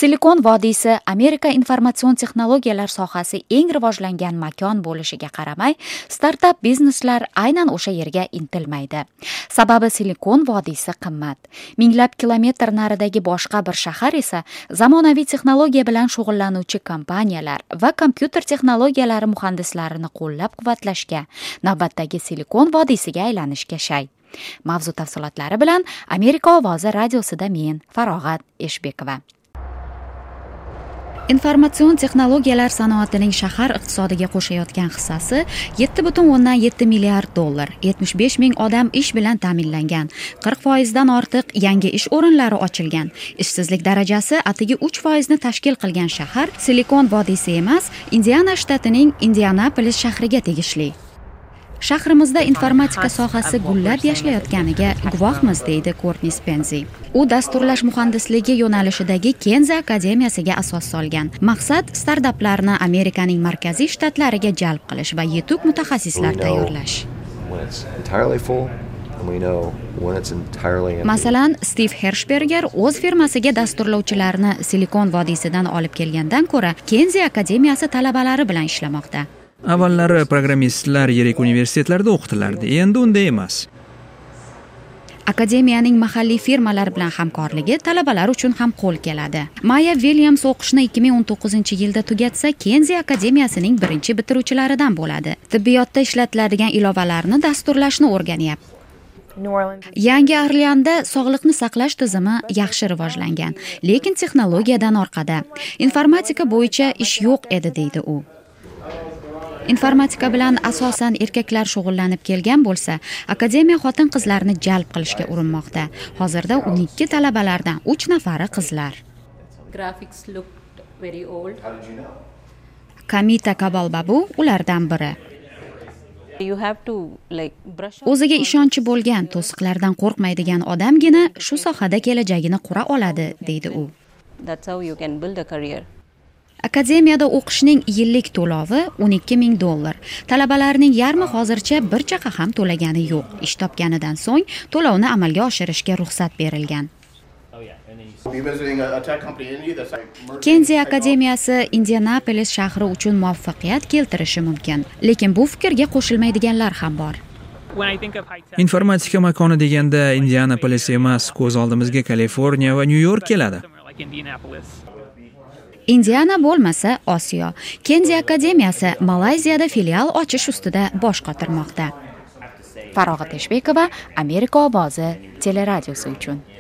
Silikon vodiysi Amerika informatsion texnologiyalar sohasi eng rivojlangan makon bo'lishiga qaramay, startap bizneslar aynan o'sha yerga intilmaydi. Sababi Silikon vodiysi qimmat. Minglab kilometr naridagi boshqa bir shahar esa zamonaviy texnologiya bilan shug'ullanuvchi kompaniyalar va kompyuter texnologiyalari muhandislarini qo'llab-quvvatlashga, navbatdagi Silikon vodiysiga aylanishga shay. Mavzu tafsilotlari bilan Amerika ovozi radiosida men Farog'at Eshbekova. Informatsion texnologiyalar sanoatining shahar iqtisodiga qo'shayotgan hissasi 7,7 milliard dollar, 75 ming odam ish bilan ta'minlangan, 40% dan ortiq yangi ish o'rinlari ochilgan, ishsizlik darajasi atigi 3% ni tashkil qilgan shahar Silikon vodiysi emas, Indiana shtatining Indianapolis shahriga tegishli. Shahrimizda informatika sohasi gullab yashlayotganiga guvohmiz, deydi Courtney Spenzi. U dasturlash muhandisligi yo'nalishidagi Kenzi akademiyasiga asos solgan. Maqsad startaplarni Amerikaning markaziy shtatlariga jalb qilish va yetuk mutaxassislar tayyorlash. Masalan, Steve Hershberger o'z firmasiga dasturlovchilarni Silikon vodiysidan olib kelgandan ko'ra, Kenzi akademiyasi talabalari bilan ishlamoqda. Avvallari programmistlar yirik universitetlarda o'qitilardi, endi unday emas. Akademiyaning mahalliy firmalar bilan hamkorligi talabalar uchun ham qo'l keladi. Maya Williams o'qishni 2019-yilda tugatsa, Kenzi akademiyasining birinchi bitiruvchilaridan bo'ladi. Tibbiyotda ishlatiladigan ilovalarni dasturlashni o'rganyapti. Yangi Orleanda sog'liqni saqlash tizimi yaxshi rivojlangan, lekin texnologiyadan orqada. Informatika bo'yicha ish yo'q edi, deydi u. Informatika bilan asosan erkaklar shug'ullanib kelgan bo'lsa, akademiya xotin-qizlarni jalb qilishga urinmoqda. Hozirda 12 talabalardan 3 nafari qizlar. Kamita Kabalbabu ulardan biri. O'ziga ishonchi bo'lgan, to'siqlardan qo'rqmaydigan odamgina shu sohada kelajagini qura oladi, deydi u. Akademiyada o'qishning yillik to'lovi 12 ming dollar. Talabalarning yarmi hozircha bir chaqa ham to'lagani yo'q. Ish topganidan so'ng to'lovni amalga oshirishga ruxsat berilgan. Kenzi akademiyasi Indianapolis shahri uchun muvaffaqiyat keltirishi mumkin, lekin bu fikrga qo'shilmaydiganlar ham bor. Informatika makoni deganda Indianapolis emas, ko'z oldimizga Kaliforniya va Nyu-York keladi. Indiana bo'lmasa Osiyo. Kenzi akademiyasi Malayziyada filial ochish ustida bosh qotirmoqda. Farog'at Eshbekova, Amerika ovozi teleradiosi uchun.